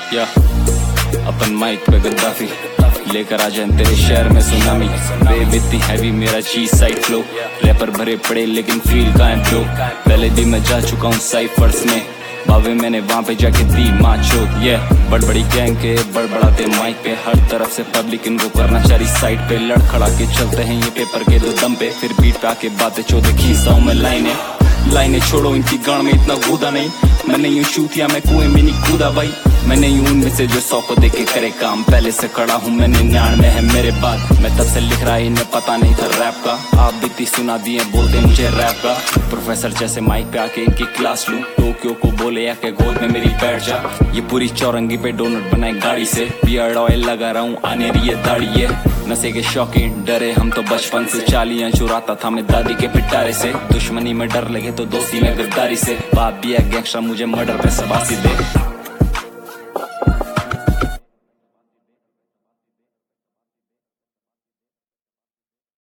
या अपन माइक पे गद्दाफी लेकर आ जाए तेरे शहर में सुनामी। वेव इतनी हैवी मेरा चीज साइड फ्लो, रैपर भरे पड़े लेकिन फील का है फ्लो। पहले भी मैं जा चुका हूँ साइफर्स में, बावे मैंने वहाँ पे जाके दी माँ चोक। ये बड़ी गैंग के बड़बड़ाते माइक पे, हर तरफ से पब्लिक इनको करना चारी साइड पे। लड़खड़ा के चलते हैं ये पेपर के दो दम पे, फिर बीट पे आके बातें चौदह खींचता हूँ मैं लाइनें छोड़ो इनकी गाड़ में इतना कूदा नहीं। मैंने यूं शूट या मैं कुएं में नहीं कूदा भाई, मैंने यूं उनमें से जो 100 को देके करे काम। पहले से खड़ा हूँ मैं 99 है मेरे बाद, मैं तब से लिख रहा इन्हें पता नहीं था रैप का। आप बीती सुना दिए बोलते मुझे रैप का, प्रोफेसर जैसे माइक पे आके इनकी क्लास लूं। टोक्यो को बोले आके गोद में मेरी बैठ जा, ये पूरी चौरंगी पे डोनट बनाए गाड़ी से। बियर्ड ऑयल लगा रहा हूँ आने रही है दाढ़ी है, नशे के शौकीन डरे हम तो बचपन से। चालियां चुराता था मैं दादी के पिटारे से, दुश्मनी में डर लगे तो दोस्ती में गद्दारी से। बाप भी है गैंगस्टर मुझे मर्डर पे सबासी दे।